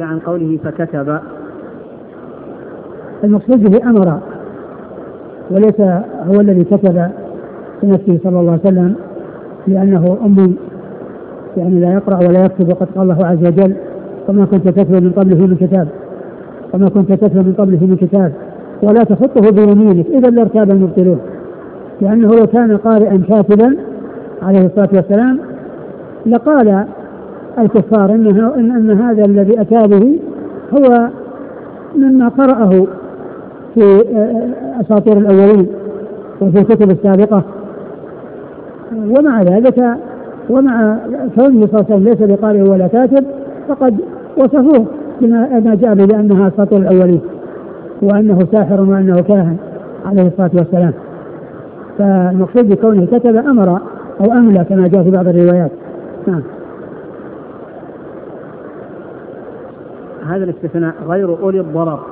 عن قوله فكتب. المقصود به أمر، وليس هو الذي كتب بنفسه صلى الله عليه وسلم، لأنه أمي يعني لا يقرأ ولا يكتب، وقد قال الله عز وجل وما كنت تتلو من قبله من كتاب وما كنت تتلو من قبله من كتاب ولا تخطه بيمينك إذا لارتاب المبطلون، لأنه لو كان قارئا كاتبا عليه الصلاة والسلام لقال الكفار إن هذا الذي أتى به هو مما قرأه في أساطير الأولين وفي الكتب السابقة. ومع ذلك ومع كونه صلى الله عليه وسلم ليس بقارئ ولا كاتب فقد وصفوه بما جاء به لأنها أساطير الأولين وأنه ساحر وأنه كاهن عليه الصلاة والسلام. فالمقصود بكونه كتب أمر أو أملى كما جاء في بعض الروايات. هذا الاستثناء غير أولي الضرر